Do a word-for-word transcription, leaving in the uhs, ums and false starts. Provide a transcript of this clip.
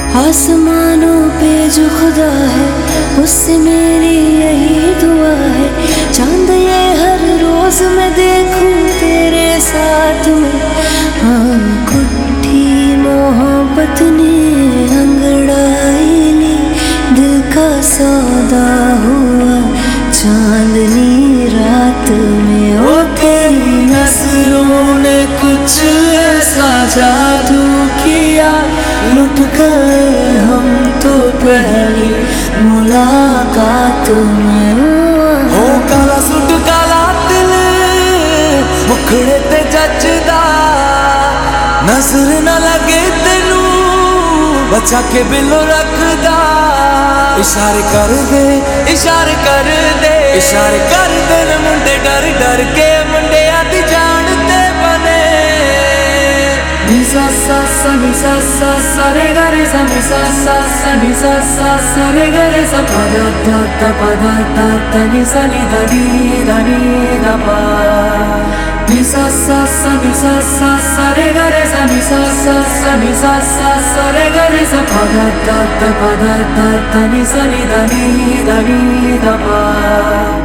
आसमानों पे जो खुदा है उससे मेरी यही दुआ है। चांद ये हर रोज मैं देखूं तेरे साथ में। हाँ कुट्ठी मोहब्बत ने अंगड़ाई ली, दिल का सौदा हुआ चांदनी रात में। ओ तेरी नजरों ने कुछ ऐसा जादू किया, लुट गए हम तो पहली मुलाकात में। हो काला सूट काला दिल मुखड़े ते जचदा, नजर न लगे तेनू बचा के बिलो रखदा। इशारे कर दे इशारे कर दे इशारे कर दे न मुंडे डर डर के मुंडे आदि जानते बने। Ni sa sa sa ni sa sa sa re ga re sa ni sa sa sa ni sa sa sa re ga re sa pa da da da pa da da da ni sa ni da ni da ni da pa. Ni sa sa sa ni sa sa sa re ga re sa ni sa sa sa ni sa sa sa re ga re sa pa da da da pa da da da ni sa ni da ni da ni da pa.